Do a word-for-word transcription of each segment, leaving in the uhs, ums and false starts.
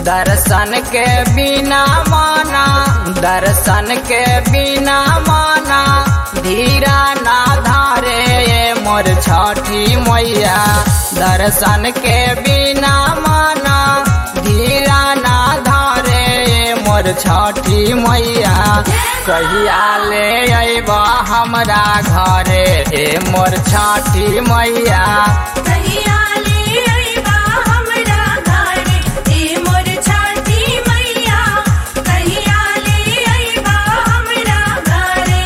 दर्शन के बिना माना दर्शन के बिना माना धीरा ना धारे मोर छठी मैया। दर्शन के बिना माना धीरा ना धारे मोर छठी मैया। कहिया ले अइबा हमरा घरे ए मोर छठी मैया। कहिया ले अइबा हमरा घरे ए मोर छठी मैया। कहिया ले अइबा हमरा घरे।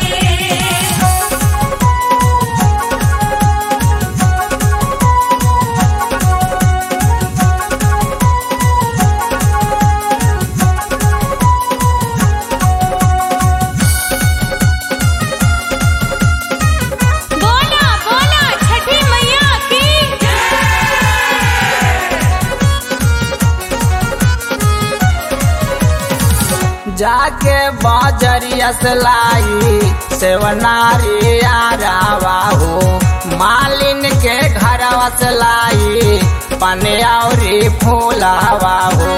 बोला बोला छठी मैया की जाके बाजरिया से लाई सेवनारी आरावा हो। मालिन के घरवा से लाई पनियावरी फूलावा हो।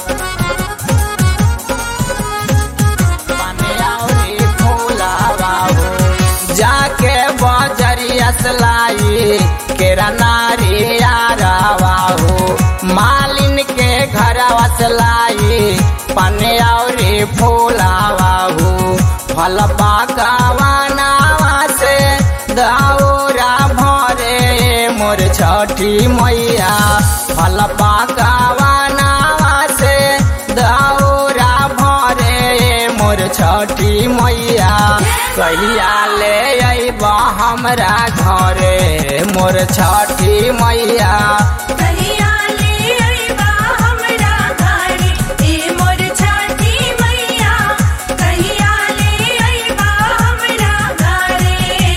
पनियावरी फूलावा हो। जाके बाजरिया से लाई केरा नारी आरावा हो। मालिन के घरवा से लाई पनियावरी फूलावा हो। फल पाकवानावा से दौरा भरे मोर छठी मैया। फल पाकवानावा से दौरा भरे मोर छठी मैया। कहिया ले अइबा हमरा घरे मोर छठी मैया। कहिया ले अइबा हमरा घरे ए मोर छठी मैया। कहिया ले अइबा हमरा घरे।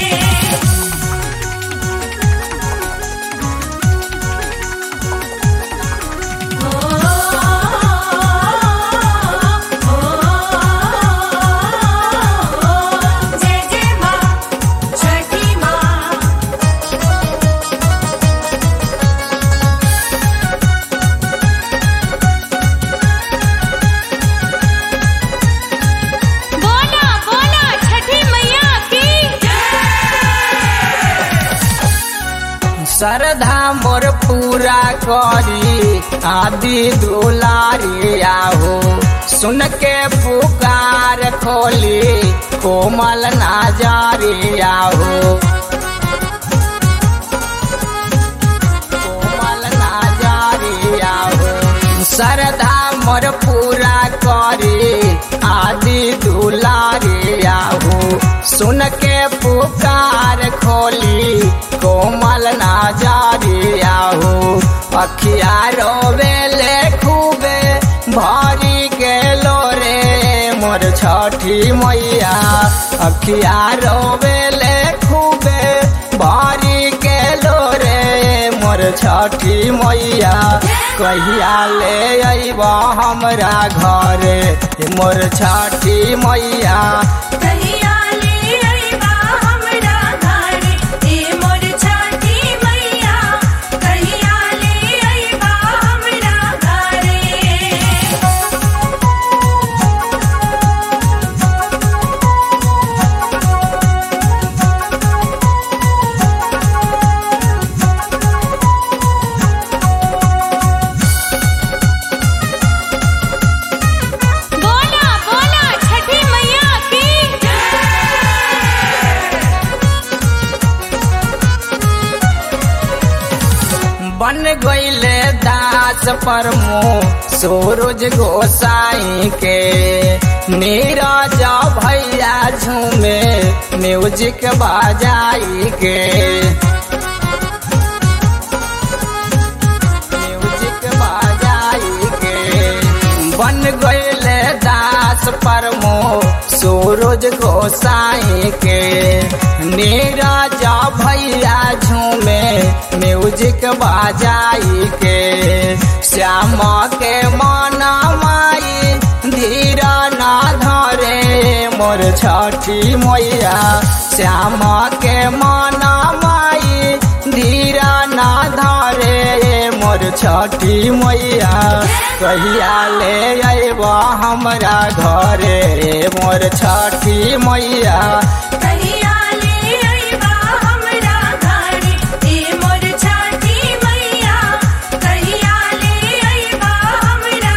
जय जय माँ छठी माँ। बोला बोला छठी मैया की श्रद्धा मोर पूरा करी आदि दुलारी आहो। सुन के पुकार खोली कोमल नाजारी आहो। कोमल नाजारी आहो। श्रद्धा मोर पूरा करी आदि दुलारी आहो। सुन के पुकार खोली कोमल नाजारी आहो। अखिया रोवेले खूबे भरी गेलो रे मोर छठी मैया। अखिया रोवेले खूबे भरी गेलो रे मोर छठी मैया। कहिया ले अइबा हमरा घरे मोर छठी मैया। कहिया ले अइबा हमरा घरे ए मोर छठी मैया। कहिया ले अइबा हमरा घरे। बोला बोला छठी मैया की बन गईले दास परमो सूरज गोसाई के। नीरज भैया झूमे म्यूजिक बजाई के। म्यूजिक बजाई के। बन गईले दास परमो सूरज गोसाई के। नीरज भैया झूमे म्यूजिक बजाई के। श्याम के मन माई धीरा ना धरे मोर छठी मैया। श्याम के मन माई धीरा ना धरे मोर छठी मैया कहिया ले अइबा हमरा घरे मोर छठी मैया कहिया ले अइबा हमरा घरे ए मोर छठी मैया कहिया ले अइबा हमरा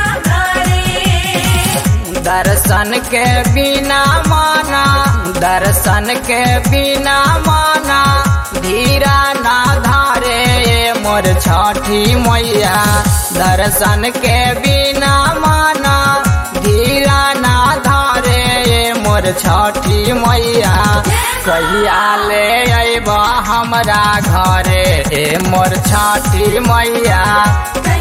घरे। दर्शन के बिना माना दर्शन के बिना माना धीरा ना धारे मोर छठी मैया दर्शन के बिना माना धीरा ना धारे मोर छठी मैया कहिया ले अइबा हमरा घरे मोर छठी मैया